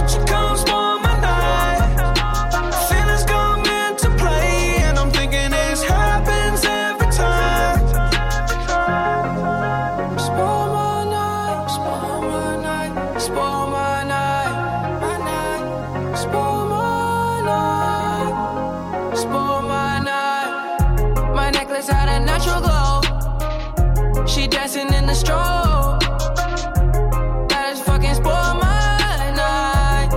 won't you come spoil my night? Feelings come into play, and I'm thinking this happens every time. Spoil my night, spoil my night, spoil my night, my night. Spoil my night, spoil my night. My necklace had a natural glow. She dancing in the strobe. That is fucking spoil my night.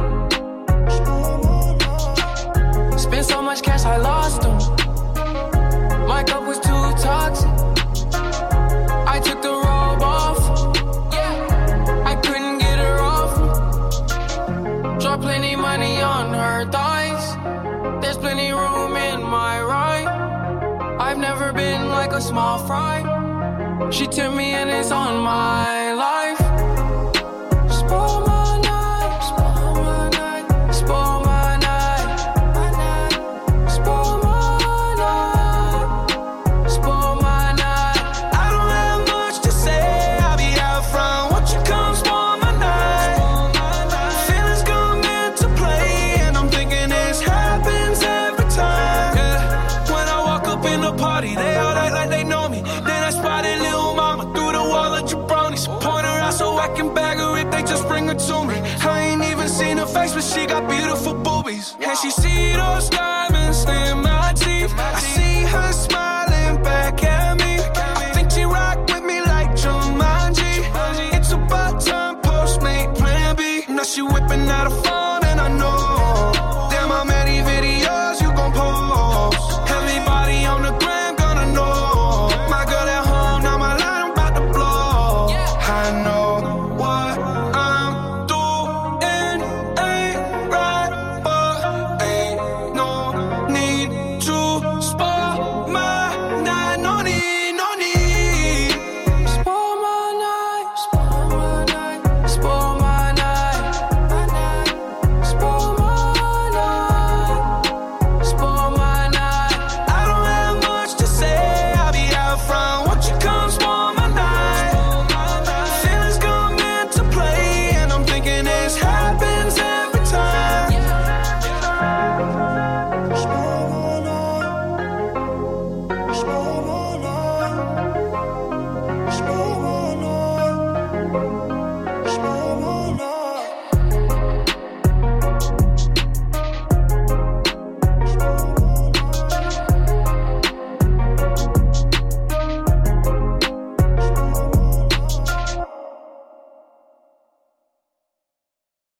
Spent so much cash I lost them. My cup was too toxic. I took the robe off. Yeah, I couldn't get her off. Dropped plenty money on her thighs. There's plenty room in my ride. I've never been like a small fry. She took me and it's on my life. Spoil my night, spoil my night, spoil my night, my night. Spoil my night, spoil my night. I don't have much to say, I'll be out front. Won't you come spoil my night? Feelings come into play, and I'm thinking this happens every time. Yeah. When I walk up in the party, they all act like they know me. Then I spotted Lil Mama through the wall of jabronis. Point her out so I can bag her if they just bring her to me. I ain't even seen her face, but she got beautiful boobies. And she see those diamonds in my teeth. I see her smile